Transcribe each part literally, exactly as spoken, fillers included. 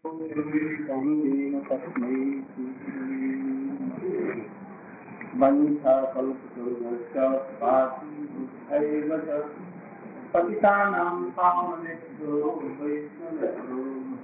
पतितानां पावनेभ्यो वैष्णवेभ्यो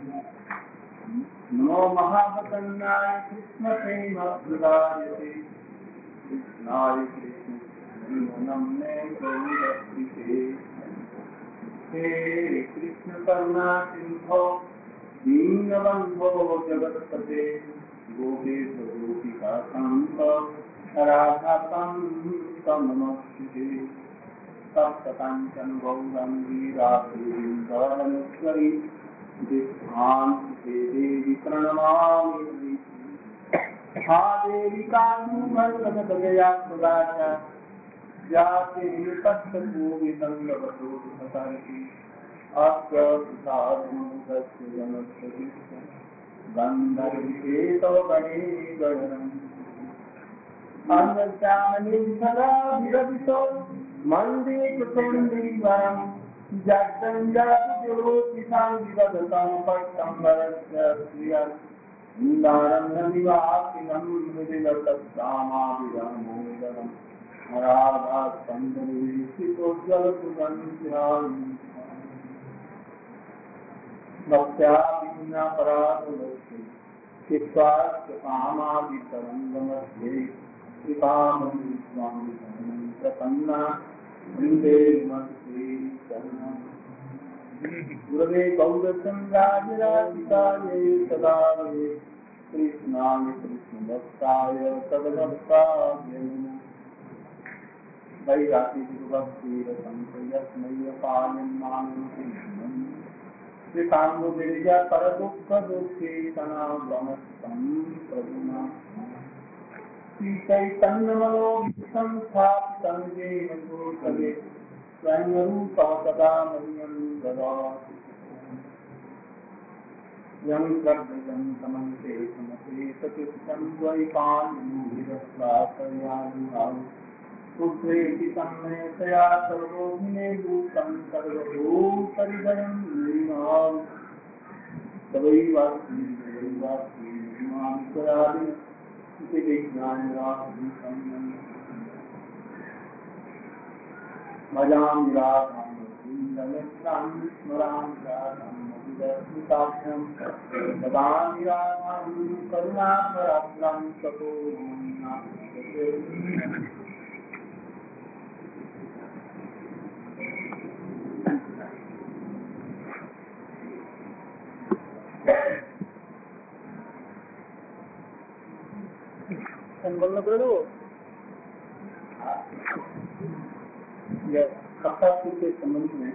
नमो महावतन्नाय कृष्णप्रेमप्रदायते कृष्णाय कृष्णनमने गौरक्षिते हे कृष्ण करुणा सिंधो दीनबन्धो जगत्पते गोपेश गोपिका कान्त राधाकान्त नमस्ते सप्तकाञ्चन गौरङ्गी राधे वृन्दावनेश्वरी विभ्रान्ते देवी प्रणमामि हा देवी कान्तिमल्लकगया सदा च जाते तत्सर्वोविदङ्गवतोऽधि अस्य सुधारमुदस्य जनस्य गन्धर्वेतो गणे गणम् अन्नदानम् सदा विरतितो मन्दे कुटुम्बीवरम् जगञ्जातिज्योतिषां विवदतां पट्टम्बरस्य श्रियम् नीलारण्यनिवासिनं मृदिलतत्सामाभिरामोदरम् राधास्कन्धनिरीक्षितोज्ज्वलसुगन्ध्याम् भक्त्या विघ्नापराधवस्ते चित्त्वार्थकामादितरङ्गमध्ये कृपामयि स्वामी प्रपन्ना वृन्दे नमस्ते शरणम् गुरवे गौरचन्द्राय राधिकायै सदायै कृष्णाय कृष्णभक्ताय तद्भक्ताय वैराटिभक्तिरसंशयस्मय्यपालन्मानम् श्रीकान्धुविर्य परदुःखदुःखे सनावनस्तं प्रभुना श्रीचैतन्यमनोभीष्टं स्थापितं येन भूतले स्वयं रूपः सदा मह्यं ददाति यं प्रभृतं समन्ते समते सकृतं द्वैपायनं पुत्रेति तन्मयतया सर्वोऽग्ने भूतं सर्वभूतहृदयं लीनाम् तवैवास्मि तवैवास्मि मां करामि इति विज्ञानराशिं भजामि राधां गोविन्दमित्रां स्मरामि राधां मधुरस्मिताभ्यां ददामि राधां करुणाकराभ्यां ततो बोलना पड़ेगा वो कथा के संबंध में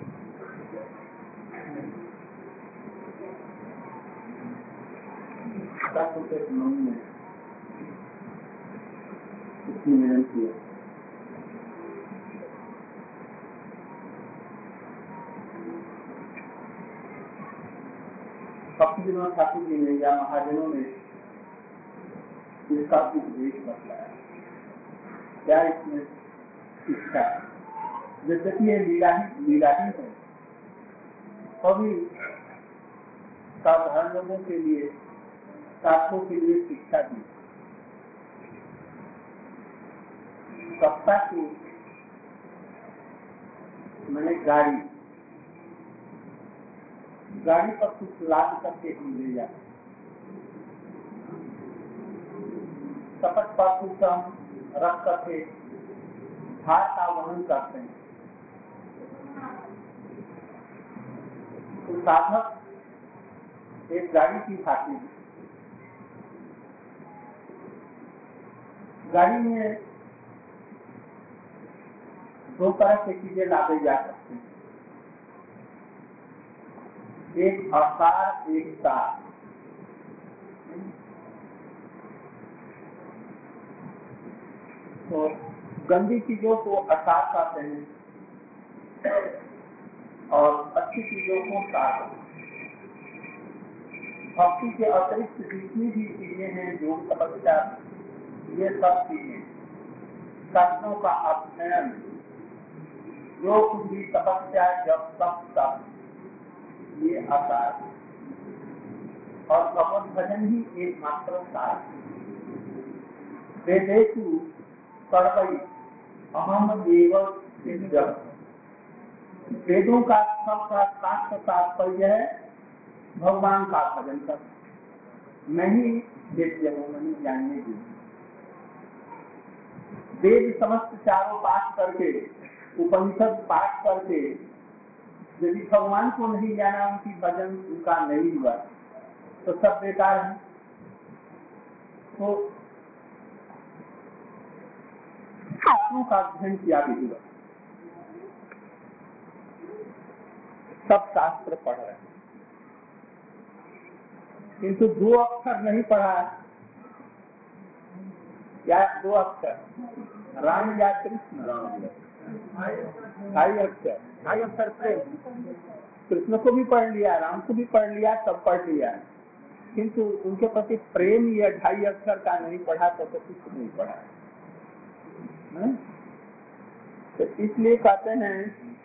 कथा के संबंध में इसकी विनती है। भक्तिविनोद ठाकुर जी ने या महाजनों ने इसका उपदेश बतलाया। क्या इसमें शिक्षा है? यद्यपि ये लीला ही लीला ही है, कभी साधारण लोगों के लिए, साधकों के लिए शिक्षा दी। सत्ता की मैंने गाड़ी गाड़ी पर कुछ लाद करके हम ले जाते, सपट पासु का रख करके भार का वहन करते हैं। तो साधक एक गाड़ी की भांति गाड़ी में दो तरह की चीजें लादे जा सकते हैं, एक आकार एक तार। तो गंदी चीजों को आकार कहते हैं और अच्छी चीजों को तार। भक्ति के अतिरिक्त जितनी भी चीजें हैं, योग तपस्या, ये सब चीजें, शास्त्रों का अध्ययन, जो कुछ भी तपस्या, जब तप तप, ये आकार। और भगवत भजन ही एकमात्र सार है। वेदेषु सर्वै अहम एव वेद्यः। वेदों का सबका शास्त्र तात्पर्य है भगवान का भजन कर, नहीं वेद्य हो, नहीं जानने की। वेद समस्त चारों पाठ करके, उपनिषद पाठ करके यदि भगवान को नहीं जाना, उनकी भजन उनका नहीं हुआ तो सब बेकार है। तो शास्त्रों का अध्ययन किया भी हुआ, सब शास्त्र पढ़ रहे हैं, किंतु दो अक्षर नहीं पढ़ा है। क्या दो अक्षर? राम या कृष्ण? ढाई अक्षर, ढाई अक्षर प्रेम। कृष्ण को भी पढ़ लिया, राम को भी पढ़ लिया, सब पढ़ लिया, किंतु उनके प्रति प्रेम या ढाई अक्षर का नहीं पढ़ा तो कुछ नहीं पढ़ा। तो इसलिए कहते हैं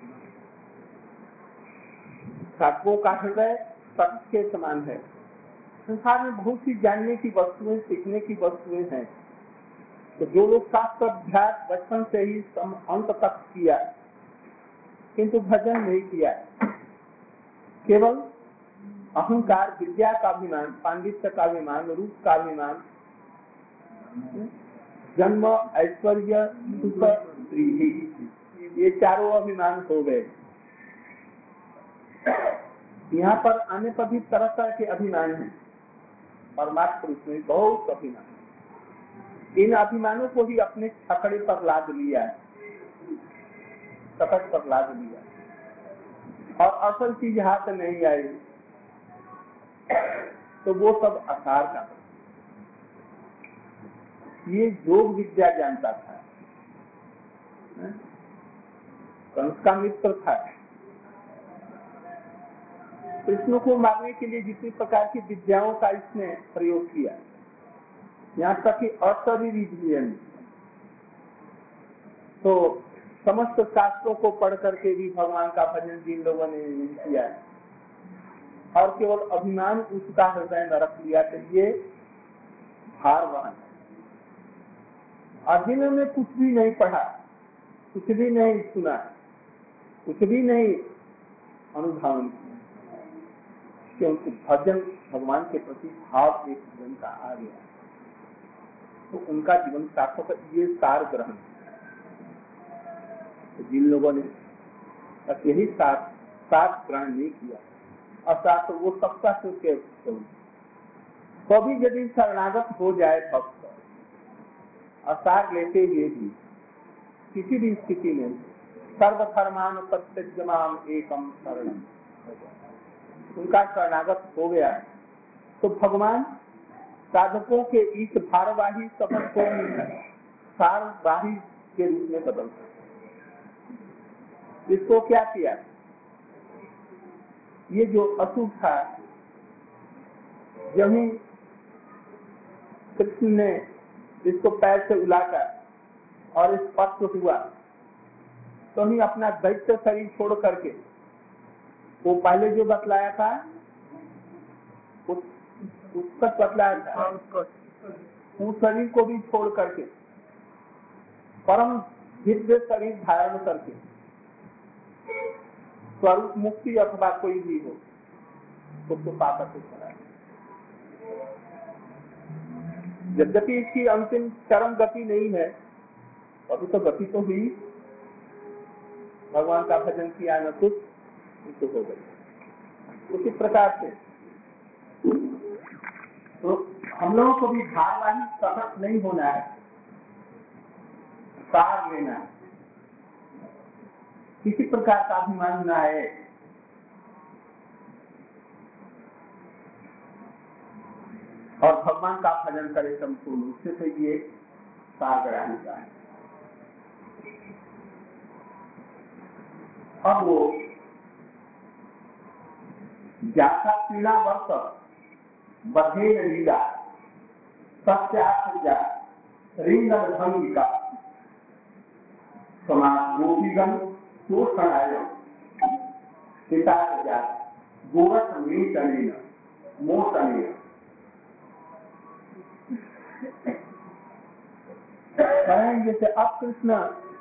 साधुओं का हृदय सत्य के समान है। संसार में बहुत सी जानने की वस्तुएं, सीखने की वस्तुएं हैं। तो जो लोग शास्त्र अभ्यास बचपन से ही अंत तक किया, किंतु भजन नहीं किया, केवल अहंकार, विद्या का अभिमान, पांडित्य का अभिमान, रूप का अभिमान, जन्म, ऐश्वर्य, सुख, श्री, ये चारों अभिमान हो गए। यहाँ पर आने पर भी तरह तरह के अभिमान हैं। परमात्मा पुरुष में बहुत अभिमान, इन अभिमानों को ही अपने छकड़े पर लाद लिया है, छकड़ पर लाद लिया, और असल चीज हाथ नहीं आई तो वो सब आसार का। ये योग विद्या जानता था, कंस का मित्र था। कृष्ण को मारने के लिए जितनी प्रकार की विद्याओं का इसने प्रयोग किया, यहाँ तक कि अशरीरी जीवन, तो समस्त शास्त्रों को पढ़ करके भी भगवान का भजन जिन लोगों ने नहीं किया और केवल अभिमान उसका हृदय में रख लिया, तो ये भारवान है। और जिन्होंने कुछ भी नहीं पढ़ा, कुछ भी नहीं सुना, कुछ भी नहीं अनुधावन किया, क्योंकि भजन भगवान के प्रति भाव एक जीवन का आ गया, तो उनका जीवन सार्थक है। ये सार ग्रहण, तो जिन लोगों ने यही सार सार ग्रहण नहीं किया, अर्थात तो वो सबका सुख, कभी यदि शरणागत हो जाए भक्त, असार लेते हुए भी किसी भी स्थिति में सर्वधर्मान प्रत्यज्यमाम एकम शरणम, उनका शरणागत हो गया, तो भगवान साधकों के इस भारवाही शब्द को सारवाही के रूप में बदलते। इसको क्या किया? ये जो अशुभ था, जब ही कृष्ण ने इसको पैर से उलाकर और स्पर्श हुआ, तो ही अपना दैत्य शरीर छोड़ करके, वो पहले जो बतलाया था उस, उसका बतलाया था, उस शरीर को भी छोड़ करके परम दिव्य शरीर धारण करके स्वरूप मुक्ति अथवा कोई भी हो उसको पाकर के चला। यद्यपि इसकी अंतिम चरम गति नहीं है, अभी तो गति तो हुई, भगवान का भजन किया न कुछ तो हो गई। उसी प्रकार से तो हम लोगों को भी धारवाही सतत नहीं होना है, सार लेना है, किसी प्रकार का अभिमान न आए, और भगवान का भजन करे संपूर्ण रूप से, तो ये सार ग्रहण का है। अब वो जाता पीड़ा वर्ष बधे लीला सत्या रिंगल भंगिका समाज गोपीगण शोषणाय पिता गोरख में चलेगा मोशन। जैसे अब कृष्ण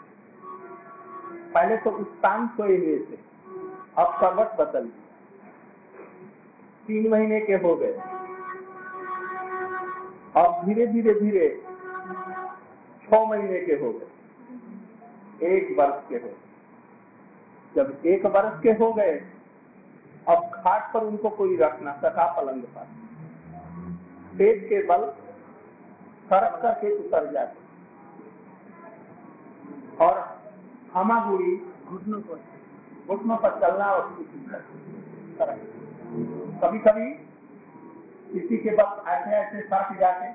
पहले तो उत्तान सोए हुए थे, अब करवट बदल, तीन महीने के हो गए, अब धीरे धीरे धीरे छह महीने के हो गए, एक वर्ष के हो गए। जब एक वर्ष के हो गए, अब खाट पर उनको कोई रखना सका, पलंग पर, पेट के बल सरक करके उतर जाते और हमागुड़ी घुटनों पर घुटनों पर चलना और कभी कभी किसी के बल ऐसे ऐसे सरक जाते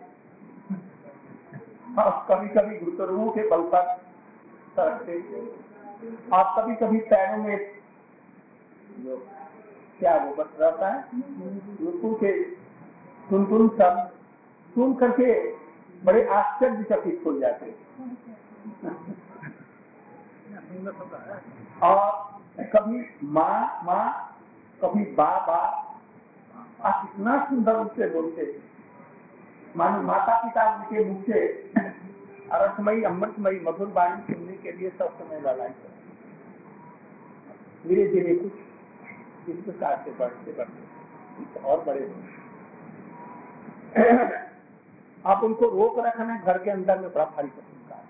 और कभी कभी घुटनों के बल पर सरकते और कभी कभी पैरों में जो क्या वो बस रहता है रुकू के सुन सुन सब सुन करके बड़े आश्चर्यचकित हो जाते और कभी माँ माँ कभी बा बा, आप इतना सुंदर उससे बोलते मानो माता पिता उनके मुख से अरसमयी अमृतमयी मधुर वाणी सुनने के लिए सब समय लड़ाई धीरे धीरे कुछ इस प्रकार से बढ़ते बढ़ते और बड़े आप उनको रोक रखना घर के अंदर में बड़ा भारी कठिन कार्य।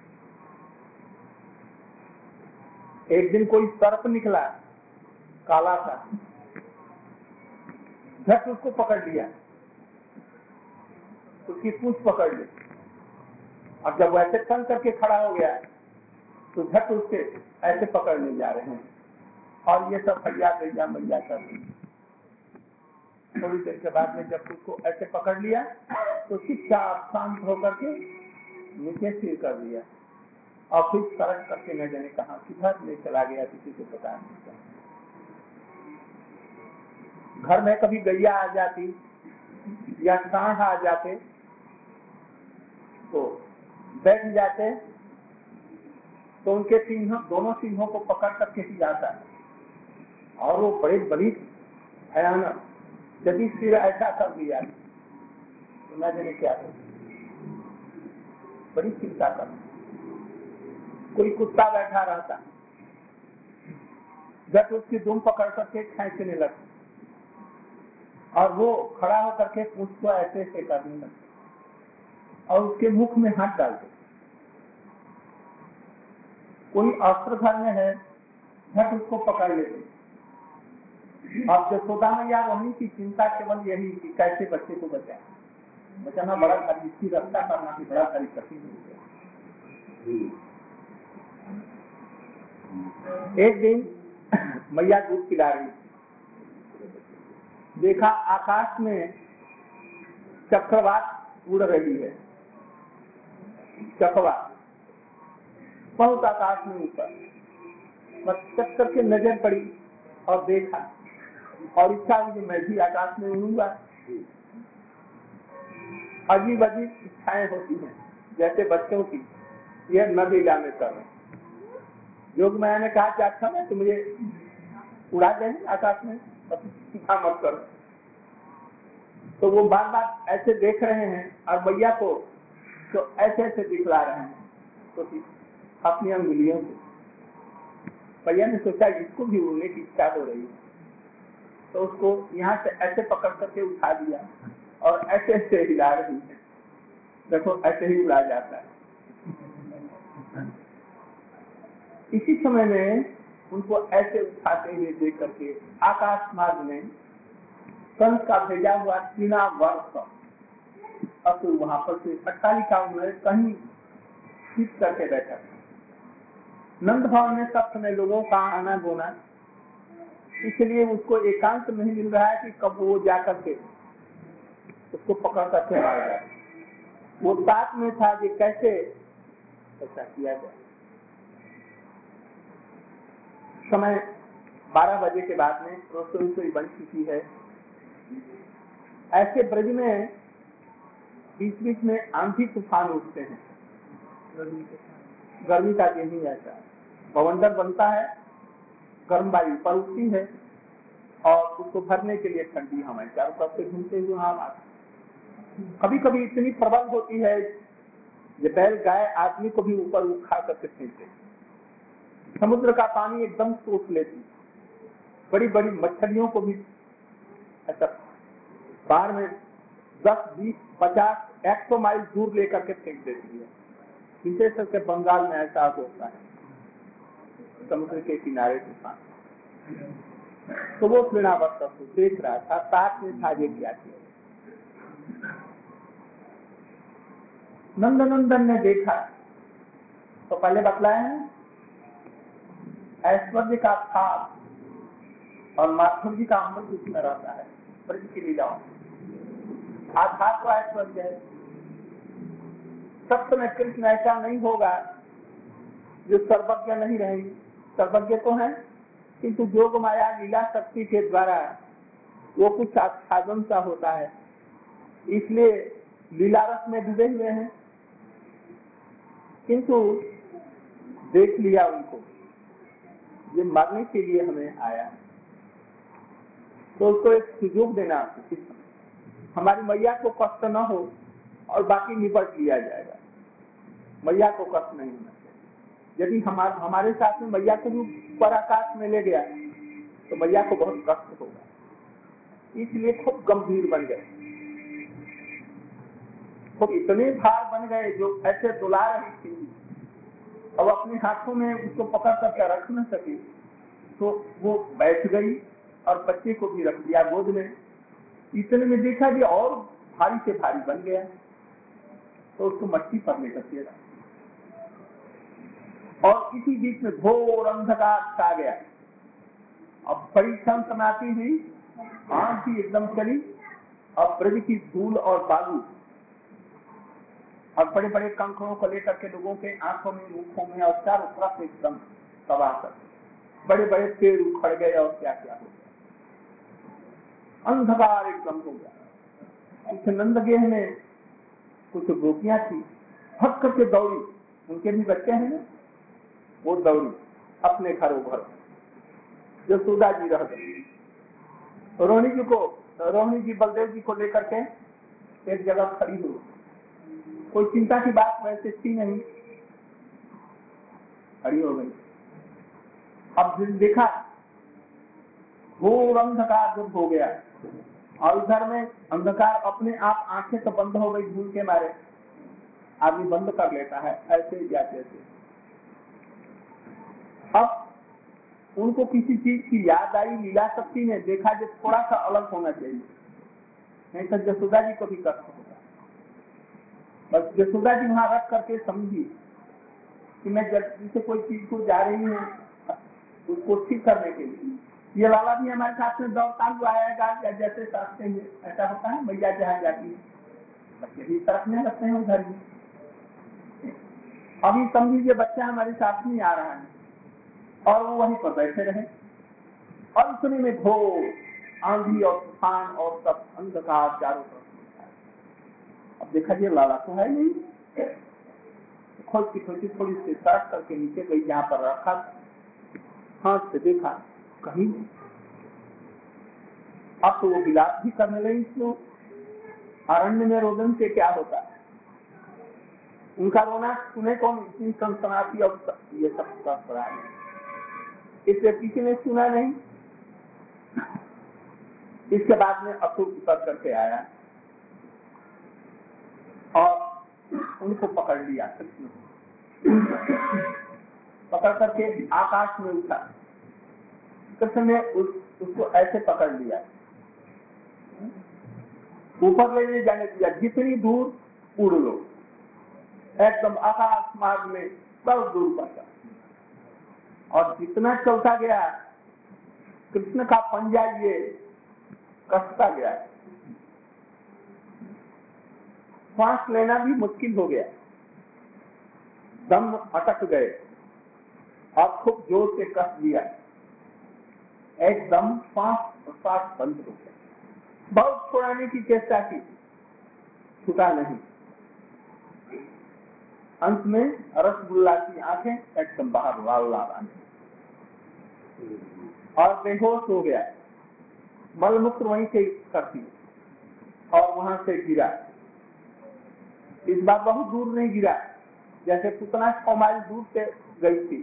एक दिन कोई सर्प निकला काला था, झट उसको पकड़ लिया, उसकी पूंछ पकड़ ली और जब वैसे तंग करके खड़ा हो गया तो झट उसके ऐसे पकड़ने जा रहे हैं और ये सब भैया भैया मैया कर रही। थोड़ी देर के बाद में जब उसको ऐसे पकड़ लिया तो चुपचाप शांत होकर के नीचे सिर कर दिया और फिर सरक करके न जाने कहा किधर ले चला गया, किसी को पता नहीं। घर में कभी गैया आ जाती या सांड आ जाते तो बैठ जाते तो उनके सिंह दोनों सिंहों को पकड़ करके ही जाता है और वो बड़े बड़ी भयानक, यदि सिर ऐसा कर दिया तो न जाने क्या हो, बड़ी चिंता कर। कोई कुत्ता बैठा रहता, जब उसकी दुम पकड़ करके खींचने लगता और वो खड़ा होकर के उसको ऐसे ऐसे करने लगता और उसके मुख में हाथ डालते। कोई अस्त्र घर में है, झट उसको पकड़ लेते। अब यशोदा मैया रोहिणी की चिंता केवल यही कि कैसे बच्चे को बचाए, बचाना बड़ा भारी, इसकी रक्षा करना भी बड़ा भारी कठिन हो गया। एक दिन मैया दूध पिला रही, देखा आकाश में चक्रवात उड़ रही है, चक्रवात बहुत आकाश में ऊपर, बस चक्कर के नजर पड़ी और देखा और इच्छा हुई मैं भी आकाश में उड़ूंगा। अजीब अजीब इच्छाएं होती हैं जैसे बच्चों की, यह नदीला में कर योग माया ने कहा कि अच्छा मैं तो मुझे उड़ा देंगे आकाश में, सीखा मत करो। तो वो बार बार ऐसे देख रहे हैं और भैया को तो ऐसे ऐसे दिखला रहे हैं तो अपनी अंगुलियों से। भैया ने सोचा इसको भी उड़ने की इच्छा हो रही है तो उसको यहाँ से ऐसे पकड़ करके उठा दिया और ऐसे ऐसे हिला रही है, देखो ऐसे ही उड़ा जाता है। इसी समय में उनको ऐसे उठाते हुए देख करके आकाश मार्ग में कंस का भेजा हुआ सीना वर्ष असुर वहां पर से अट्टालिका उन्होंने कहीं ठीक करके बैठा। नंद भवन में सब समय लोगों का आना गोना, इसलिए उसको एकांत नहीं मिल रहा है कि कब वो जाकर के उसको पकड़ करके मार जाए। वो साथ में था कि कैसे ऐसा किया जाए। समय बारह बजे के बाद में रसोई रसोई बन चुकी है। ऐसे ब्रज में बीच बीच में आंधी तूफान उठते हैं, गर्मी का दिन ही ऐसा बवंडर बनता है, गर्म वायु पर उठती है और उसको भरने के लिए ठंडी हवाएं चारों तरफ से घूमते हुए हम आते। कभी कभी इतनी प्रबल होती है कि बैल गाय आदमी को भी ऊपर उठा करके फेंकते। समुद्र का पानी एकदम सोख लेती, बड़ी बड़ी मछलियों को भी ऐसा बाहर में दस बीस पचास एक सौ माइल दूर लेकर के फेंक देती है। विशेष करके बंगाल में ऐसा होता है, समुद्र के किनारे के पास। तो वो तृणावर्त को देख रहा था, साथ में था ये क्या किया। नंदनंदन ने देखा तो पहले बतलाया है ऐश्वर्य का भाव और माधुर्य का अमृत उसमें रहता है। ब्रज की लीलाओं आधार तो ऐश्वर्य है। सत्य में कृष्ण ऐसा नहीं होगा जो सर्वज्ञ नहीं रहेंगे, सर्वज्ञ तो है किंतु जोग माया लीला शक्ति के द्वारा वो कुछ आच्छादन सा होता है, इसलिए लीला रस में डूबे हुए हैं। किंतु देख लिया उनको, ये मरने के लिए हमें आया, तो उसको एक सुयोग देना उचित। हमारी मैया को कष्ट न हो और बाकी निपट लिया जाएगा। मैया को कष्ट नहीं होना चाहिए। यदि हमारे हमारे साथ में मैया को भी ऊपर आकाश में ले गया तो मैया को बहुत कष्ट होगा, इसलिए खूब गंभीर बन गए, खूब इतने भार बन गए जो ऐसे दुला रही थी। अब अपने हाथों में उसको पकड़ करके रख न सके तो वो बैठ गई और बच्चे को भी रख दिया गोद में। इतने में देखा कि और भारी से भारी बन गया तो उसको मट्टी पर लेकर फेरा और इसी बीच में घोर अंधकार छा गया। अब बड़ी समाती हुई, आंख भी एकदम चली और ब्रज की धूल और बालू और बड़े बड़े कंकड़ों को लेकर के लोगों के आंखों में मुखों में और चारों तरफ एकदम तबाह कर, बड़े बड़े पेड़ उखड़ गए और क्या क्या हो गया, अंधकार एकदम हो गया। कुछ नंदगेह में कुछ गोपियां थी, भग करके दौड़ी, उनके भी बच्चे हैं ना, वो दौड़ी अपने घरों घर। यशोदा जी रह गई, रोहिणी जी को रोहिणी जी बलदेव जी को लेकर के एक जगह खड़ी हुई। कोई चिंता की बात वैसे थी नहीं, खड़ी हो गई। अब देखा घोर अंधकार जब हो गया और इधर में अंधकार अपने आप, आंखें तो बंद हो गई धूल के मारे, आदमी बंद कर लेता है ऐसे या जैसे। अब उनको किसी चीज की याद आई, लीला शक्ति ने देखा जो थोड़ा सा अलग होना चाहिए, नहीं तो यशोदा जी को भी कष्ट होगा। बस यशोदा जी वहां रख करके समझी कि मैं जल्दी से कोई चीज को जा रही हूँ उसको ठीक करने के लिए, ये लाला भी हमारे साथ में दौड़ता हुआ आएगा, या जैसे साथते हैं ऐसा होता है, मैया जहाँ जाती है बच्चे भी तरफने लगते हैं उधर ही। अभी समझिए बच्चा हमारे साथ में आ रहा है और वो वहीं पर बैठे रहे और उतने में घोर आंधी और तूफान और सब अंधकार चारों तरफ। अब देखा ये लाला तो है नहीं, खोज की खोजी थोड़ी सी सड़क करके नीचे गई जहाँ पर रखा, हाथ से देखा कहीं। अब तो वो विलास भी करने लगी, इसमें अरण्य में रोदन से क्या होता है, उनका रोना सुने कौन, इतनी सनसनाती और ये सब सब रहा है, इसलिए किसी ने सुना नहीं। इसके बाद में असुर उतर करके आया और उनको पकड़ लिया, कृष्ण पकड़ करके आकाश में उठा। कृष्ण ने उस, उसको ऐसे पकड़ लिया, ऊपर लेने जाने दिया, जितनी दूर उड़ लो, एकदम आकाश मार्ग में बहुत दूर पहुंचा। और जितना चलता गया कृष्ण का पंजा ये कसता गया, सांस लेना भी मुश्किल हो गया, दम अटक गए और खूब जोर से कस दिया, एकदम सांस सांस बंद हो गया। बहुत छुड़ाने की चेष्टा की, छूटा नहीं। अंत में रसगुल्ला की आंखें एकदम बाहर लाल लाल आने और बेहोश हो गया। मलमूत्र वहीं से करती और वहां से गिरा। इस बार बहुत दूर नहीं गिरा, जैसे कितना सौ माइल दूर से गई थी।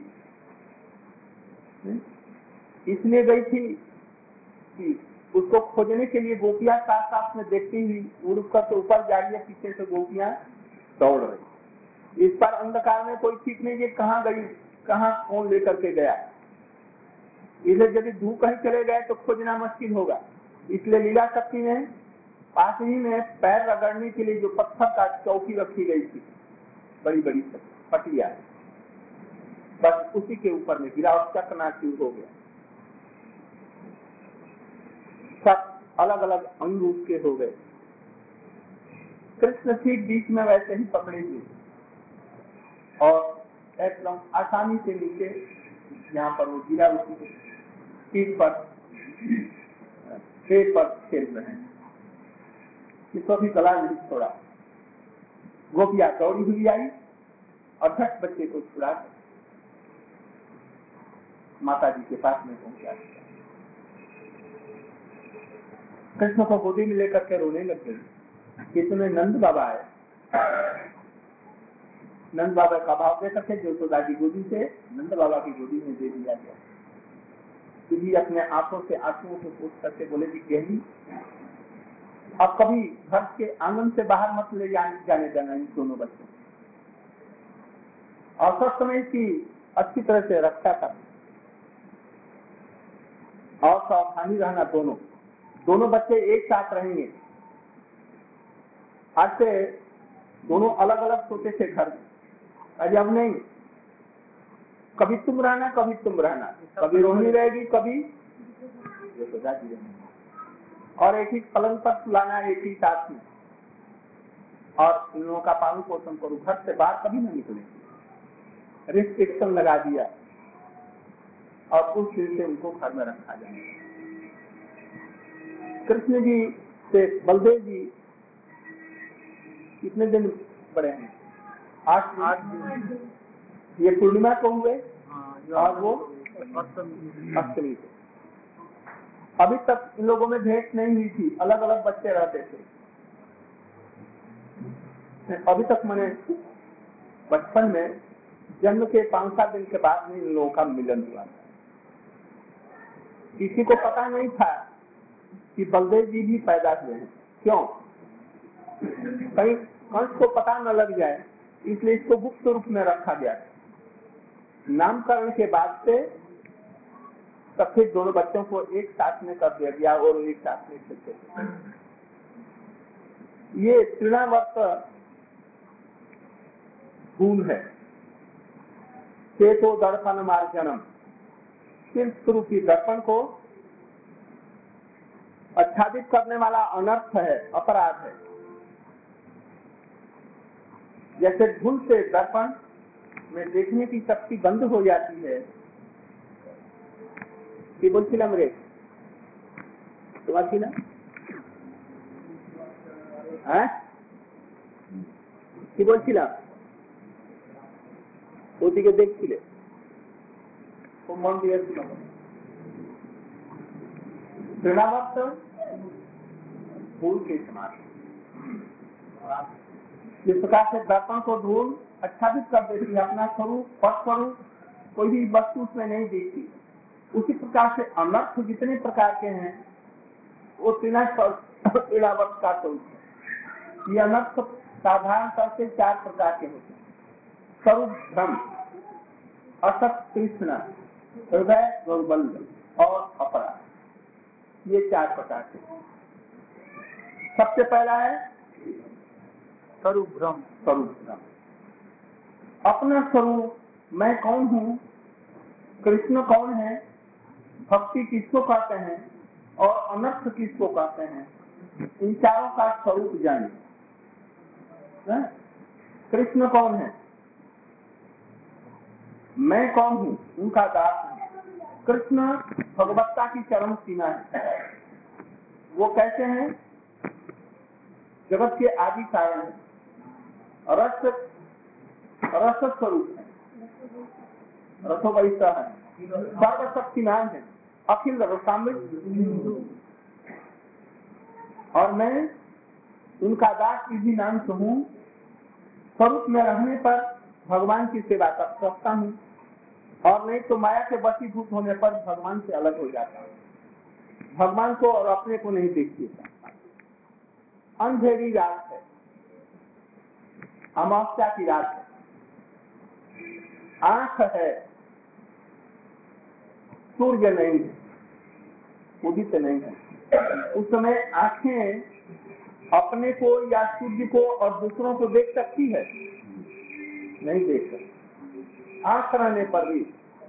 इसलिए गई थी कि उसको खोजने के लिए गोपियां साथ साथ में देखती हुई उड़ कर तो ऊपर जा रही है, पीछे से गोपियां दौड़ रही। इस बार अंधकार में कोई ठीक नहीं कि कहाँ गई, कहाँ कौन लेकर के गया। इसलिए यदि धूप कहीं चले गए तो खोजना मुश्किल होगा। इसलिए लीला शक्ति ने पास ही में पैर रगड़ने के लिए जो पत्थर का चौकी रखी गई थी, बड़ी बड़ी पटिया, बस उसी के ऊपर में गिरा और चकनाचूर हो गया। सब अलग अलग अंग उसके हो गए। कृष्ण ठीक बीच में वैसे ही पकड़े हुए और एकदम आसानी से नीचे यहाँ पर वो गिरा, उसी पीठ पर पेट पर खेल रहे हैं। इसको भी गला नहीं छोड़ा। गोपिया दौड़ी हुई आई और झट बच्चे को छुड़ा माता जी के पास में पहुंचा। कृष्ण को गोदी में लेकर के रोने लग गई। इसमें नंद बाबा आए। नंद बाबा का भाव दे करके यशोदा की गोदी से नंद बाबा की गोदी में दे दिया गया। भी अपने आंखों से आंसुओं से पूछ करके बोले कि गहरी, अब कभी घर के आंगन से बाहर मत ले जाने देना इन दोनों बच्चों और सब समय की अच्छी तरह से रक्षा करना और सावधानी रहना। दोनों दोनों बच्चे एक साथ रहेंगे। आज से दोनों अलग अलग सोते थे घर में, अरे अब नहीं, कभी तुम रहना कभी तुम रहना, कभी रोहिणी रहेगी कभी यशोदा जी रहेंगी, और एक ही पलंग पर सुलाना एक ही साथ में, और इन लोगों का पालन पोषण करो, घर से बाहर कभी नहीं निकलेंगे। रिस्ट्रिक्शन लगा दिया और उस दिन से उनको घर में रखा जाए। कृष्ण जी से बलदेव जी कितने दिन बड़े हैं? आठ आठ दिन। ये पूर्णिमा को हुए और वो अष्टमी को। अभी तक इन लोगों में भेंट नहीं हुई थी, अलग अलग बच्चे रहते थे। अभी तक मैंने बचपन में जन्म के पांच सात दिन के बाद में इन लोगों का मिलन हुआ। किसी को पता नहीं था कि बलदेव जी भी पैदा हुए हैं। क्यों? कहीं कंस को पता न लग जाए, इसलिए इसको गुप्त रूप में रखा गया। नामकरण के बाद से तब फिर दोनों बच्चों को एक साथ में कर दिया गया और एक साथ में खेलते थे। ये तृणावर्त फूल है। चेतो दर्पण मार्जनम, सिर्फ शुरू की दर्पण को आच्छादित करने वाला अनर्थ है, अपराध है। जैसे धूल से दर्पण में देखने की शक्ति बंद हो जाती है। কি বলছিলাম রে তোমার কি না হ্যাঁ কি বলছিলাম ওদিকে দেখছিলে খুব মন দিয়েছিল। तृणावर्त धूल के समान, जिस प्रकार से दर्पण को धूल आच्छादित कर देती है, अपना स्वरूप पट स्वरूप कोई भी वस्तु उसमें नहीं दिखती, उसी प्रकार से अनर्थ जितने प्रकार के हैं वो तृणावर्त का स्वरूप है। ये अनर्थ साधारण तौर से चार प्रकार के होते हैं: स्वरूप भ्रम, असत तृष्णा, हृदय गौरबंध और अपराध। ये चार प्रकार के। सबसे पहला है स्वरूप भ्रम। स्वरूप भ्रम, अपना स्वरूप, मैं कौन हूँ, कृष्ण कौन है, भक्ति किसको कहते हैं और अनर्थ किसको कहते हैं, इन चारों का स्वरूप जाने। कृष्ण कौन है, मैं कौन हूँ, उनका दास है। कृष्ण भगवत्ता की चरम सीमा है। वो कैसे हैं? जगत के आदि कारण है, रस रस स्वरूप है, रसो वैसा है, सर्वशक्तिमान है, अखिल रसामृत और मैं उनका दास विधि नाम से हूँ। स्वरूप में रहने पर भगवान की सेवा कर सकता हूँ, और नहीं तो माया के वशीभूत होने पर भगवान से अलग हो जाता हूँ। भगवान को और अपने को नहीं देखती। अंधेरी रात है, अमावस्या की रात है, आंख है, सूर्य नहीं है, उदित नहीं है। उस समय आंखें अपने को या सूर्य को और दूसरों को देख सकती है? नहीं देख सकती, आंख रहने पर भी।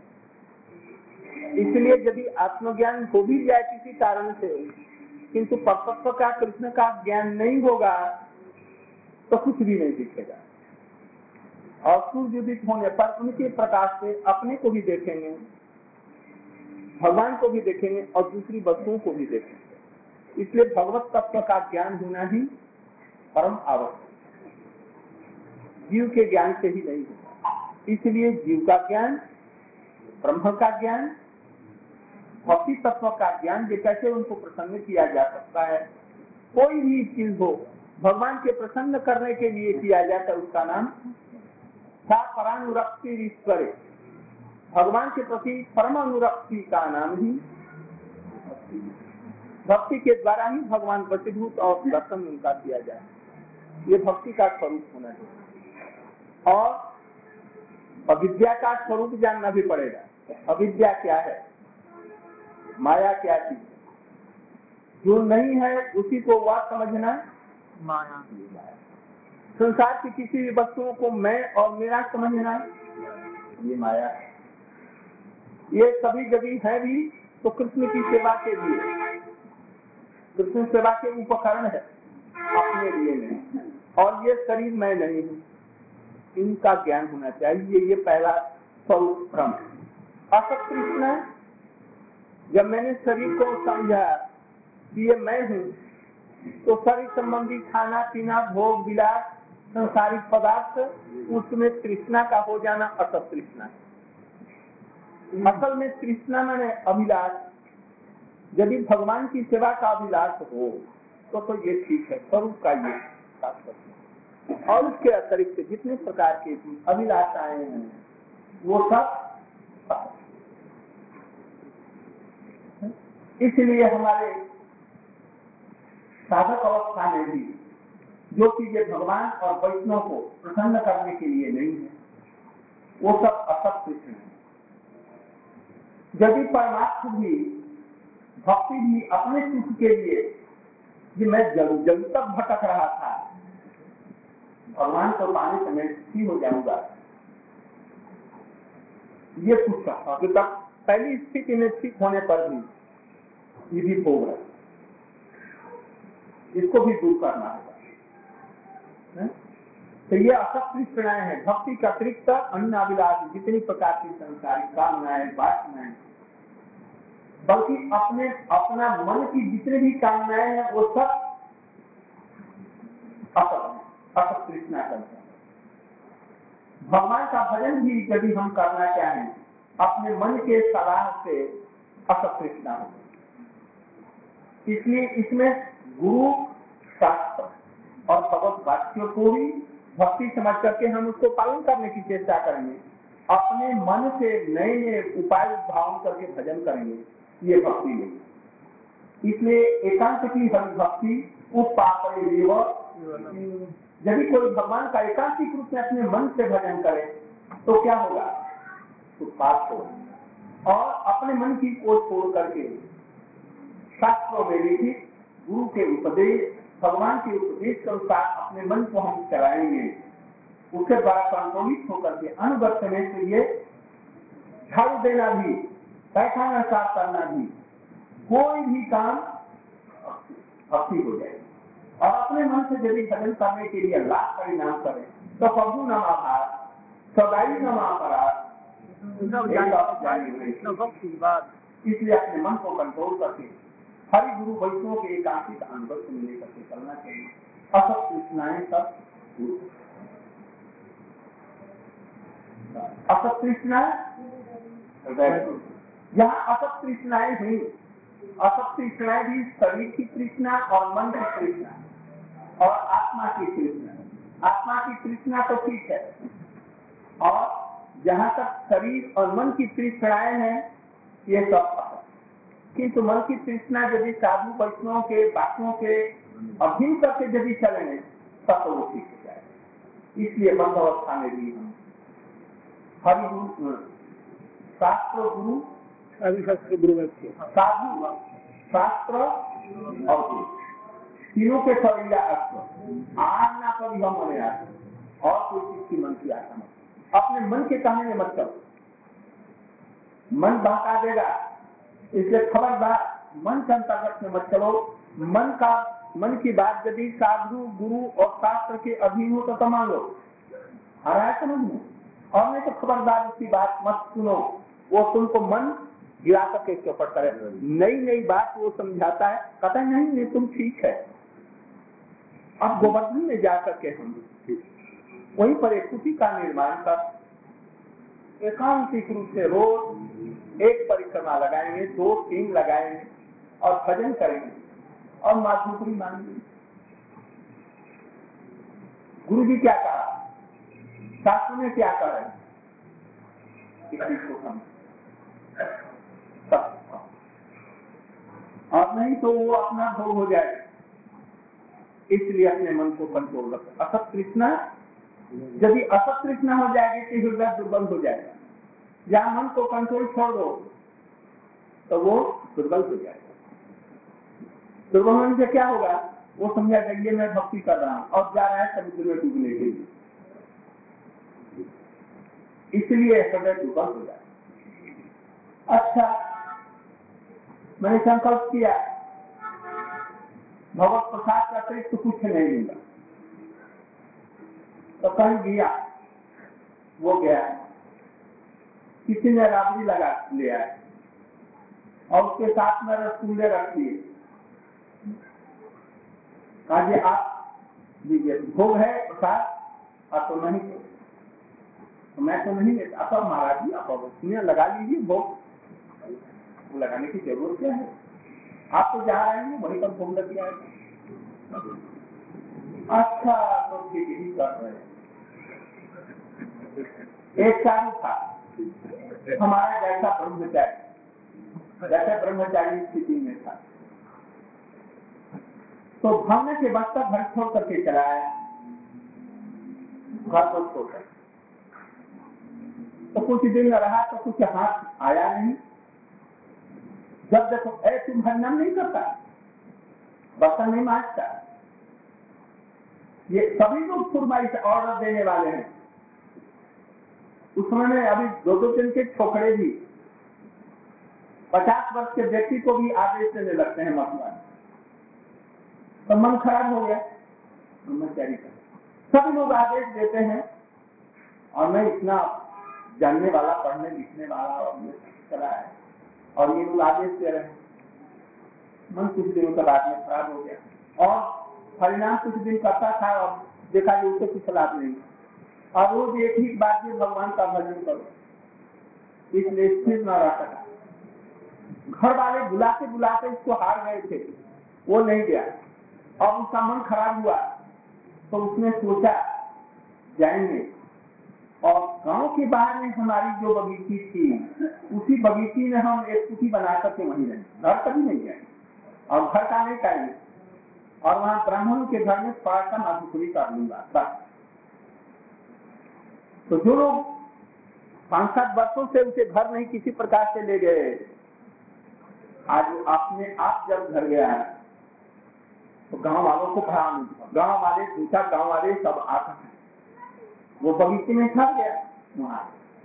इसलिए यदि आत्मज्ञान हो भी जाए किसी कारण से, किंतु परतत्व का, कृष्ण का ज्ञान नहीं होगा तो कुछ भी नहीं दिखेगा। और सूर्य उदित होने पर उनके प्रकाश से अपने को भी देखेंगे, भगवान को भी देखेंगे और दूसरी वस्तुओं को भी देखेंगे। इसलिए भगवत तत्व का ज्ञान होना ही परम आवश्यक। जीव के ज्ञान से ही नहीं होगा। इसलिए जीव का ज्ञान, ब्रह्म का ज्ञान, भक्ति तत्व का ज्ञान, ये कैसे उनको प्रसन्न किया जा सकता है। कोई भी चीज हो भगवान के प्रसन्न करने के लिए किया जाता है, उसका नाम सा परानुरक्ति ईश्वरे, भगवान के प्रति परम अनुरक्ति का नाम ही भक्ति। भक्ति के द्वारा ही भगवान वशीभूत और दर्शन उनका किया जाए। ये भक्ति का स्वरूप होना चाहिए। और अविद्या का स्वरूप जानना भी पड़ेगा। अविद्या क्या है, माया क्या चीज है, जो नहीं है उसी को वह समझना माया। संसार की किसी भी वस्तुओं को मैं और मेरा समझना ये माया है। ये सभी जगह है भी तो कृष्ण की सेवा के लिए, कृष्ण सेवा के उपकरण है, अपने लिए नहीं। और ये शरीर मैं नहीं हूँ, इनका ज्ञान होना चाहिए। ये पहला स्वरूप भ्रम। असत कृष्ण, जब मैंने शरीर को समझा कि ये मैं हूँ, तो शरीर संबंधी खाना पीना, भोग विलास, संसारिक पदार्थ, उसमें तृष्णा का हो जाना असत तृष्णा है। असल में तृष्णा माने अभिलाष। यदि भगवान की सेवा का अभिलाष हो तो तो ये ठीक है, स्वरूप का ये तात्पर्य। और उसके अतिरिक्त जितने प्रकार के अभिलाषाएं हैं वो सब, इसलिए हमारे साधक अवस्था में भी जो चीजें भगवान और वैष्णव को प्रसन्न करने के लिए नहीं है, वो सब असत कृष्ण है। यदि परमात्मा भी, भक्ति भी अपने सुख के लिए, कि मैं जल जल तक भटक रहा था, भगवान को पाने से मैं सुखी हो जाऊंगा, ये कुछ अभी तक पहली स्थिति में ठीक होने पर भी ये भी भोग है, इसको भी दूर करना होगा। तो ये असत तृष्णाएं हैं। भक्ति का अतिरिक्त अन्य अभिलाष, जितनी प्रकार की संसारिक कामनाएं, वासनाएं, बल्कि अपने अपना मन की जितनी भी कामनाएं हैं वो सब असत असत तृष्णा करते हैं। भगवान का भजन भी यदि हम करना चाहें अपने मन के सलाह से, असत तृष्णा हो। इसलिए इसमें गुरु शास्त्र और भगवत वाक्यों को भी भक्ति समझ करके हम उसको पालन करने की चेष्टा करेंगे। अपने मन से नए नए उपाय उद्भावन करके भजन करेंगे, ये भक्ति नहीं। इसलिए एकांत की हरि भक्ति उपापरे देव। यदि कोई भगवान का एकांतिक रूप में अपने मन से भजन करे तो क्या होगा, उत्पात होगा। और अपने मन की को छोड़ करके शास्त्रों में लिखित गुरु के उपदेश, भगवान के उपदेश के अनुसार अपने मन को हम चलाएंगे, उसके द्वारा कंट्रोलित होकर के अनुगत में तो ये झाड़ू देना भी, पैखाना साफ करना भी, कोई भी काम भक्ति हो जाएगी। और अपने मन से यदि भजन करने के लिए लाभ परिणाम करें तो प्रभु नमाभार, सदाई नमापराध, इसलिए अपने मन को कंट्रोल करके हरि गुरु वैष्णव के एकांतिक अनुभव से मिले करके चलना चाहिए। असत तृष्णाएं सब दूर, असत तृष्णाएं, यहाँ असत तृष्णाएं हुई असत तृष्णाएं भी शरीर की तृष्णा और मन की तृष्णा और आत्मा की तृष्णा। आत्मा की तृष्णा तो ठीक है, और जहां तक शरीर और मन की तृष्णाएं हैं ये सब, किंतु मन की तृष्णा यदि साधु वैष्णव के बातों के अधीन करके यदि चलेंगे तब तो वो ठीक हो जाएगा। इसलिए बंध अवस्था में भी हम हरि गुरु शास्त्र गुरु शास्त्र गुरु साधु शास्त्र और गुरु तीनों के फरीला अस्त्र आज ना कभी हम मने आते और कोई चीज की मन की आशा मत, अपने मन के कहने में मत चलो, मन बहका देगा। इसलिए खबरदार मन के अंतर्गत में मत चलो। मन का मन की बात यदि साधु गुरु और शास्त्र के अधीन हो तो मान लो, हरा है समझ में, और नहीं तो खबरदार उसकी बात मत सुनो। वो तुमको मन गिरा करके चौपट करे, नई नई बात वो समझाता है, कहता है नहीं नहीं तुम ठीक है। अब गोवर्धन में जाकर के हम वहीं पर एक कुटी का निर्माण कर एकांतिक रूप से रोज एक परिक्रमा लगाएंगे, दो तीन लगाएंगे और भजन करेंगे और माधुरी मांगेंगे। गुरु जी क्या कहा, शास्त्र में क्या कहा है, इसी को हम सब, और नहीं तो वो अपना भोग हो जाए। इसलिए अपने मन को कंट्रोल रखो। असत तृष्णा यदि असत तृष्णा हो जाएगी तो हृदय दुर्बल हो जाएगा। जहां मन को कंट्रोल छोड़ दो तो वो दुर्बल हो जाएगा। दुर्बल होने से क्या होगा, वो समझा जाएंगे मैं भक्ति कर रहा हूं और जा रहा है समुद्र में डूबने के लिए। इसलिए हृदय दुर्बल हो जाए। अच्छा, मैंने संकल्प किया भगवत प्रसाद का अतिरिक्त तो कुछ नहीं मिला, तो कहीं गया, वो गया, किसी ने राबड़ी लगा लिया और उसके साथ में रसगुल्ले रख दिए, कहा जी आप लीजिए, भोग है प्रसाद, आप तो नहीं, तो मैं तो नहीं लेता। अब महाराज जी आप उसमें लगा लीजिए भोग, लगाने की जरूरत क्या है, आप तो जा रहे हैं वहीं पर भोग लग गया है। अच्छा तो ठीक ही कर रहे हैं। एक साधु था हमारा जैसा ब्रह्मचारी, जैसे ब्रह्मचारी स्थिति में था, तो भावना के बाद तक घर छोड़ करके चला आया, घर को छोड़कर। तो कुछ दिन रहा तो कुछ हाथ आया नहीं। जब देखो ऐ तुम भंडन नहीं करता, बर्तन नहीं मांजता, ये सभी लोग फुरमाइश से ऑर्डर देने वाले हैं। उसमें अभी दो दो दिन के छोकरे भी पचास वर्ष के व्यक्ति को भी आदेश देने लगते हैं मसला, तो मन खराब हो गया ब्रह्मचारी का। सभी लोग आदेश देते हैं और मैं इतना जानने वाला, पढ़ने लिखने वाला और ये करा है, और ये लोग आदेश दे रहे हैं। मन कुछ दिनों के बाद में खराब हो गया और परिणाम कुछ दिन करता था और देखा कि उससे कुछ लाभ नहीं। अब रोज एक ही बात में भगवान का भजन करो, इसलिए स्थिर न रह सका। घर वाले बुलाते बुलाते इसको हार गए थे, वो नहीं गया और उसका मन खराब हुआ, तो उसने सोचा जाएंगे। और गांव के बाहर में हमारी जो बगीची थी, उसी बगीची में हम एक कुटी बना करके वहीं रहे, घर कभी नहीं गए और घर का नहीं चाहिए, और वहां ब्राह्मण के घर में थोड़ा माधुपुरी कर लूंगा बस। तो जो लोग पांच सात वर्षों से उसे घर नहीं किसी प्रकार से ले गए, आज अपने आप जब घर गया है तो गांव वालों को भरा नहीं, गांव वाले दूसरा गांव वाले सब आकर हैं, वो बगीचे में खा गया। वहां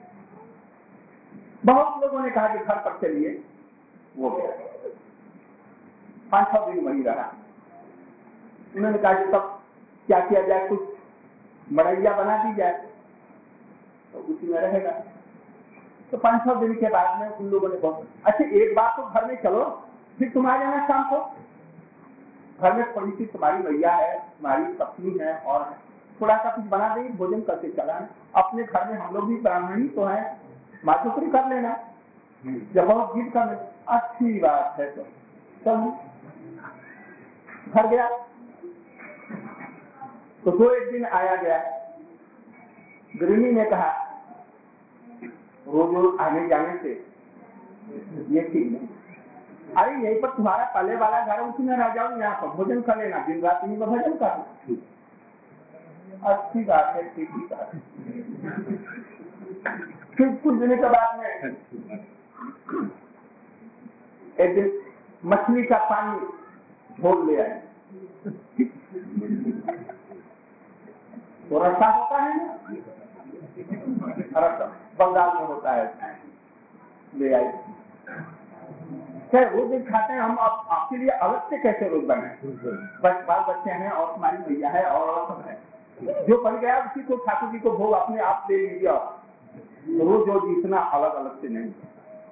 बहुत लोगों ने कहा कि घर पर चलिए, वो गया, पांच छह दिन वहीं रहा। उन्होंने कहा कि तब क्या किया जाए, कुछ मड़ैया बना दी जाए तो उसी में रहेगा। तो पांच छह दिन के बाद में उन लोगों ने बहुत, अच्छा एक बात तो घर में चलो, फिर तुम आ जाना शाम को, घर में थोड़ी सी तुम्हारी भैया है, तुम्हारी पत्नी है और है, थोड़ा सा कुछ बना देंगे, भोजन करके चला है। अपने घर में हम लोग भी ब्राह्मणी तो है, माधुकरी कर लेना, जब बहुत जीत कर ले, अच्छी बात है। तो सब घर गया। तो दो एक दिन आया गया, गृहिणी ने कहा रोज रोज आने जाने से ये ठीक नहीं। अरे यहीं पर तुम्हारा पहले वाला घर, उसी में रह जाओ, यहाँ पर भोजन कर लेना, दिन रात में भोजन करना। अच्छी बात है, ठीक ही बात है। फिर कुछ दिन के बाद में एक दिन मछली का पानी घोल ले आए। वो रसा होता है ना, रसा बंगाल में होता है, ले आई। क्या रोज खाते हैं हम? आप आपके लिए अलग से कैसे रोज बने? बस बाल बच्चे हैं और तुम्हारी भैया है और सब है, जो बन गया उसी को ठाकुर जी को भोग अपने आप दे लीजिए। रोज रोज इतना अलग अलग से नहीं।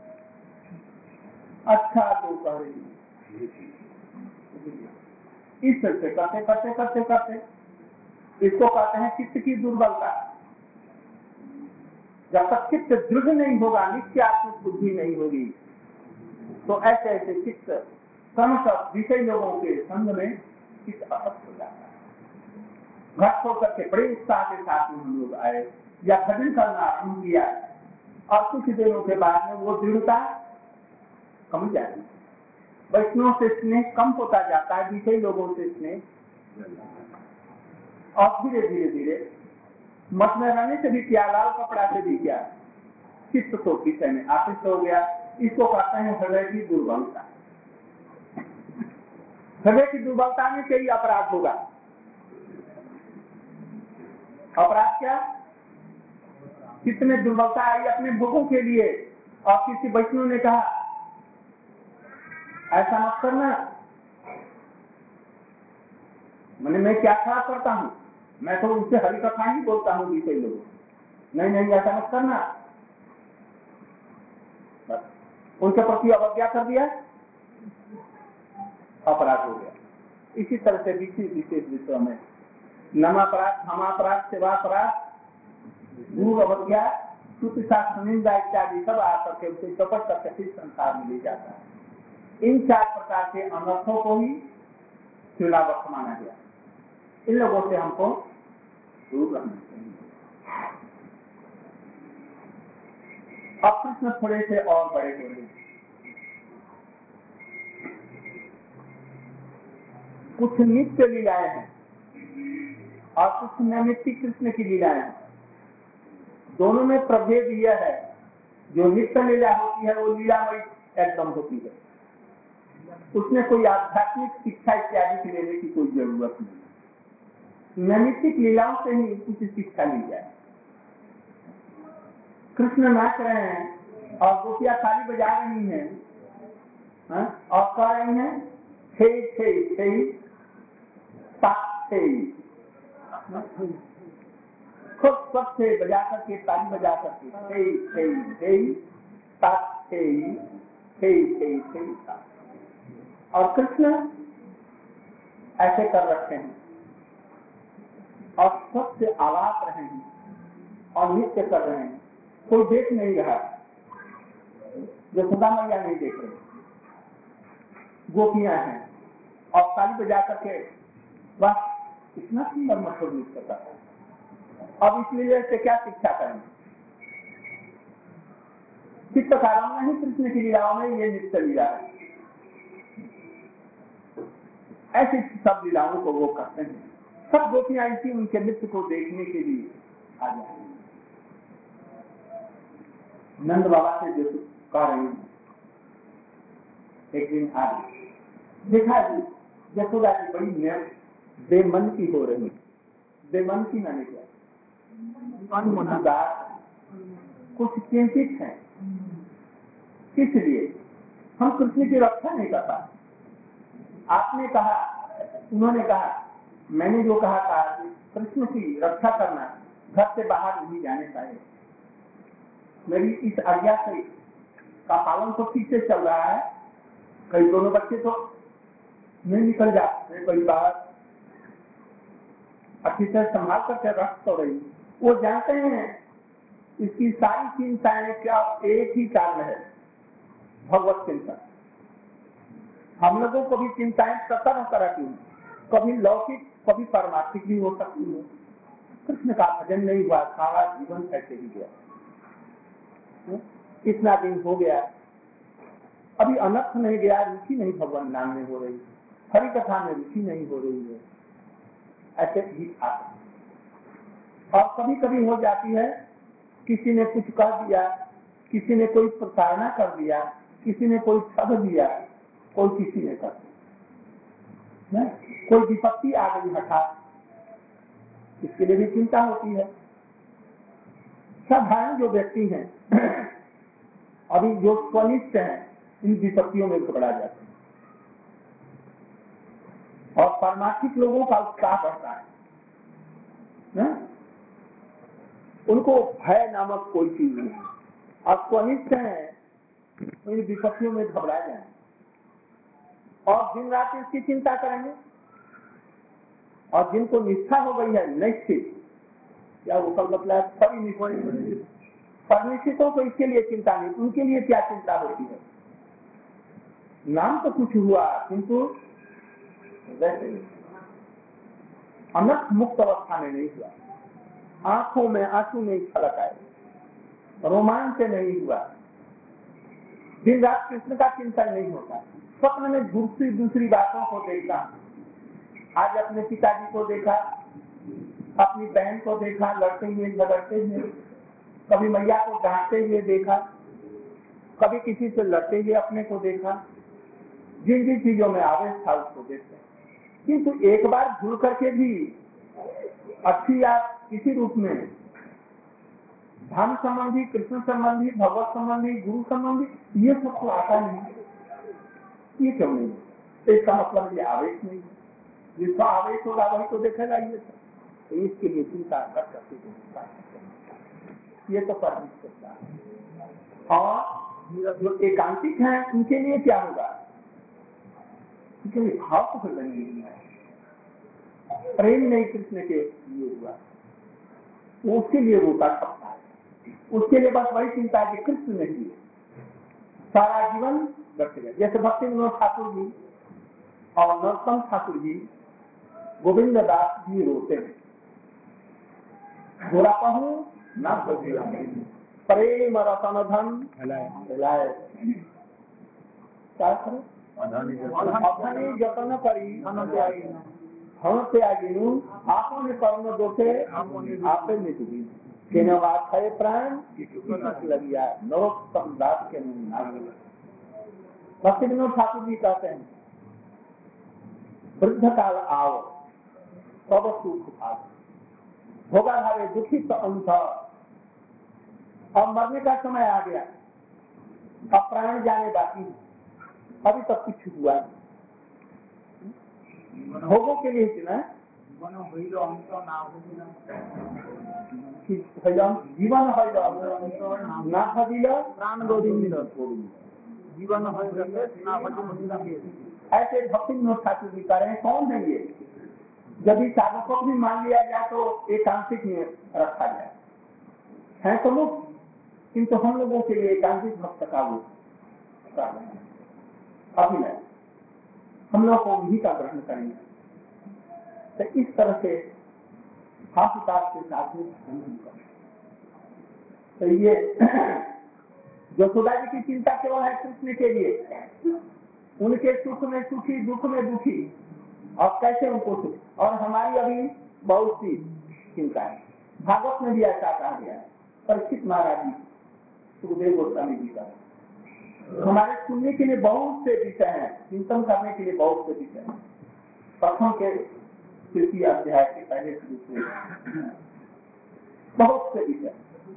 अच्छा तो कह रही इस तरह से करते करते करते करते इसको कहते हैं चित्त की दुर्बलता। जब तक चित्त दृढ़ नहीं होगा, नित्यात्मिक बुद्धि नहीं होगी, तो ऐसे ऐसे चित्त क्रमशः विषय लोगों के संग में चित्त अशक्त हो जाता है। घर छोड़ करके बड़े उत्साह के साथ में हम लोग आए या भजन करना आरंभ किया, और कुछ दिनों के बाद में वो दृढ़ता कम जाती है। वैष्णव से स्नेह कम होता जाता है, विषय लोगों से स्नेह, और धीरे धीरे धीरे मत में रहने से भी क्या, लाल कपड़ा से भी क्या, चित्त तो विषय में आकृष्ट हो गया। इसको कहते हैं हृदय की दुर्बलता। हृदय की दुर्बलता में कई अपराध होगा। अपराध क्या? चित्त में दुर्बलता आई अपने भोगों के लिए, और किसी वैष्णव ने कहा ऐसा मत करना। मैंने मैं क्या खराब करता हूं? मैं तो उनसे हरि कथा ही बोलता हूँ विषय लोगों। नहीं नहीं ऐसा मत करना। बस उनके प्रति अवज्ञा कर दिया, अपराध हो गया। इसी तरह से विशेष विशेष विषयों में नमापराध, क्षमापराध, सेवापराध, गुरु अवज्ञा, स्तुति शास्त्र निंदा इत्यादि सब आकर के उसे चौपट करके फिर संसार में ले जाता है। इन चार प्रकार के अनर्थों को ही चुनावट माना गया। इन लोगों से हमको दूर रहना चाहिए। अब कृष्ण थोड़े से और बड़े हो गए। कुछ नित्य लीलाएं हैं और कुछ नैमित्तिक कृष्ण की लीलाएं हैं। दोनों में प्रभेद यह है, जो नित्य लीला होती है वो लीलामयी एकदम होती है, उसमें कोई आध्यात्मिक शिक्षा इत्यादि की लेने की कोई जरूरत नहीं। नैमित्तिक लीलाओं से ही कुछ शिक्षा ली जाए। कृष्ण नाच रहे हैं और गोपियां ताली बजा रही हैं, हाँ? और कह रही हैं थे थे थे थे, खुद सब से बजा करके ताली बजा करके थे थे थे थे थे थे थे। और कृष्ण ऐसे कर रखे हैं और सबसे आवाज रहे हैं और नृत्य कर रहे हैं। कोई देख नहीं रहा, जो सदा मैया नहीं देख रहे, गोपियां हैं और ताली बजा करके बस इतना सुंदर मशहूर नृत्य करता है। अब इसलिए से क्या शिक्षा करें? चित्रकारों में ही कृष्ण की लीलाओं में ये नृत्य लीला है, ऐसी सब लीलाओं को वो करते हैं। सब गोपियां इसी उनके नृत्य को देखने के लिए आ जाए। नंद बाबा से जो कह रही हूं, एक दिन आज देखा जी यशोदा जी बड़ी बेमन की हो रही। बेमन की मैंने क्या, अनमनदार, कुछ चिंतित है, इसलिए हम कृष्ण की रक्षा नहीं कर पाते। आपने कहा, उन्होंने कहा, मैंने जो कहा था कृष्ण की रक्षा करना, घर से बाहर नहीं जाने चाहिए। मेरी इस आज्ञा से का पालन तो ठीक से चल रहा है। कई दोनों बच्चे तो नहीं निकल जाते, कई बार अच्छी से संभाल करके रख तो रही। वो जानते हैं इसकी सारी चिंताएं क्या एक ही कारण है, भगवत चिंतन। हम लोगों को भी चिंताएं तरह तरह की, कभी लौकिक कभी पारमार्थिक भी हो सकती है। कृष्ण का भजन नहीं हुआ, सारा जीवन ऐसे ही गया। कितना दिन हो गया, अभी अनर्थ नहीं गया, रुचि नहीं भगवान नाम में हो रही, हरि कथा में रुचि नहीं हो रही है, ऐसे ही था। और कभी कभी हो जाती है, किसी ने कुछ कह दिया, किसी ने कोई प्रताड़ना कर दिया, किसी ने कोई ठग दिया, कोई किसी ने कर दिया, कोई विपत्ति आ गई हठात, इसके लिए भी चिंता होती है। साधारण जो व्यक्ति हैं, अभी जो स्वनिष्ठ हैं, इन विपत्तियों में घबरा जाते हैं और पारमार्थिक लोगों का उत्साह बढ़ता है, है? उनको भय नामक कोई चीज नहीं है। और स्वनिष्ठ हैं, इन विपत्तियों में घबरा जाए और दिन रात इसकी चिंता करेंगे। और जिनको निष्ठा हो गई है, निश्चित, या वो कल मतलब परिनिश्चितों को इसके लिए चिंता नहीं, उनके लिए क्या चिंता होती है? नाम तो कुछ हुआ, किंतु वैसे अनर्थ मुक्त अवस्था में नहीं हुआ, आंखों में आंसू नहीं छलक आए, रोमांच नहीं हुआ, दिन रात कृष्ण का चिंतन नहीं होता, स्वप्न में दूसरी दूसरी बातों को देखा। आज अपने पिताजी को देखा, अपनी बहन को देखा लड़ते हुए झगड़ते हुए, कभी मैया को डांटते हुए देखा, कभी किसी से लड़ते हुए अपने को देखा, जिन जिन चीजों में आवेश था उसको देखते। किंतु एक बार भूल करके भी अच्छी या किसी रूप में धर्म संबंधी, कृष्ण संबंधी, भगवत संबंधी, गुरु संबंधी, ये सब तो आता नहीं। ये क्यों नहीं? इसका मतलब ये आवेश नहीं है। जिसका आवेश होगा वही तो देखेगा ये सब। तो इसके लिए चिंता कर सकते, ये तो परमेश्वर है। और जो एकांतिक है उनके लिए क्या होगा? उनके लिए भाव तो फिर नहीं है, प्रेम नहीं कृष्ण के लिए हुआ, उसके लिए रोता सकता है, उसके लिए बस वही चिंता है कि कृष्ण नहीं है, सारा जीवन व्यक्त गया। जैसे भक्ति विनोद ठाकुर जी और नरोत्तम ठाकुर जी, गोविंद दास जी रोते हैं, बुरा कहूं ना प्रेम रतन धन हिलाए, क्या करो अधनी जतन करी हम त्यागिनु आपो ने कर्म दोषे आपे निधि केन बात है प्राण लगिया नरोत्तम दास के नाम। भक्ति विनोद ठाकुर जी कहते हैं, वृद्ध काल आओ सब सुख भाग, भोगा भावे दुखी तो अंत, अब मरने का समय आ गया, अब प्राण जाने बाकी, अभी तक कुछ हुआ भोगों के लिए ना जीवन ना भजिल प्राण गोविंद जीवन ऐसे भक्ति विनोद ठाकुर जी कह रहे हैं। कौन है ये? यदि साधकों को भी मान लिया जाए तो एकांतिक में रखा जाए है तो लोग, किंतु हम लोगों के लिए एकांतिक भक्त का वो अभिनय हम लोग को उन्हीं का ग्रहण करेंगे। तो इस तरह से हाथ के साथ में तो ये यशोदा जी की चिंता केवल है कृष्ण के लिए, उनके सुख में सुखी, दुख में दुखी, और कैसे उनको सुख, और हमारी अभी बहुत सी चिंता है। भागवत में भी ऐसा कहा गया है, परीक्षित महाराज जी, सुखदेव गोस्वामी जी का, हमारे सुनने के लिए बहुत से विषय हैं, चिंतन करने के लिए बहुत से विषय हैं। प्रथम के तृतीय अध्याय के पहले से दूसरे बहुत से विषय।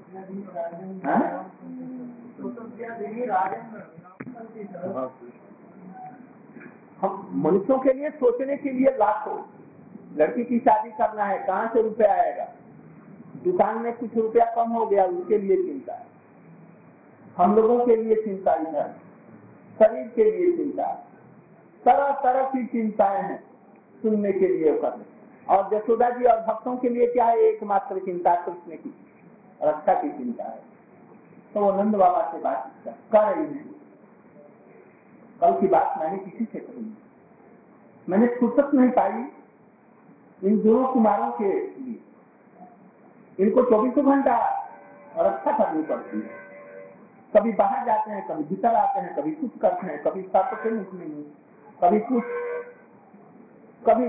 हम मनुष्यों के लिए सोचने के लिए लाखों, लड़की की शादी करना है, कहाँ से रुपया आएगा, दुकान में कुछ रुपया कम हो गया, उसके लिए चिंता है। हम लोगों के लिए चिंता इधर, शरीर के लिए चिंता, तरह तरह की चिंताएं हैं सुनने के लिए करने। और यशोदा जी और भक्तों के लिए क्या है? एकमात्र चिंता कृष्ण की रक्षा की चिंता है। तो वो नंद बाबा से बात कर रही है, कल की बात मैंने किसी से कही, मैंने फुर्सत नहीं पाई इन दोनों कुमारों के लिए। इनको चौबीसों घंटा रक्षा करनी पड़ती है, कभी बाहर जाते हैं, कभी भीतर आते हैं, कभी कुछ करते हैं, कभी सर्प के मुख में मुंह, कभी कुछ, कभी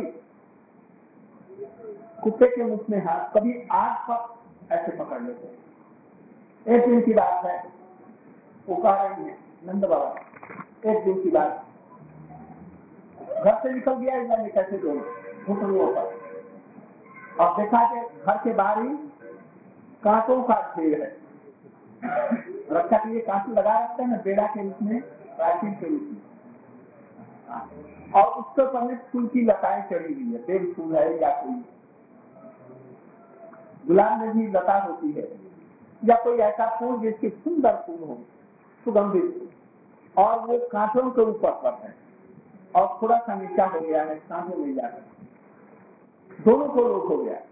कुत्ते के मुख में हाथ, कभी आग पर ऐसे पकड़ लेते हैं। एक दिन की बात है, वो कह रही है नंद बाबा, एक दिन की बात, घर से निकल गया मैंने कैसे दोनों घुटनों पर, और देखा कि घर के बाहर ही कांटों का ढेर है। रक्षा के लिए कांटे लगा रखते हैं ना, बेड़ा के रूप में, प्राचीन के रूप में, और उसके ऊपर में फूल की लताएं चढ़ी हुई है, बेल फूल है या कोई गुलाब में भी लता होती है, या कोई ऐसा फूल जिसके सुंदर फूल हो, सुगंधित फूल, और वो कांटों के ऊपर पर है और थोड़ा सा नीचा हो गया है, कांटों में जाकर दोनों को रोक हो गया।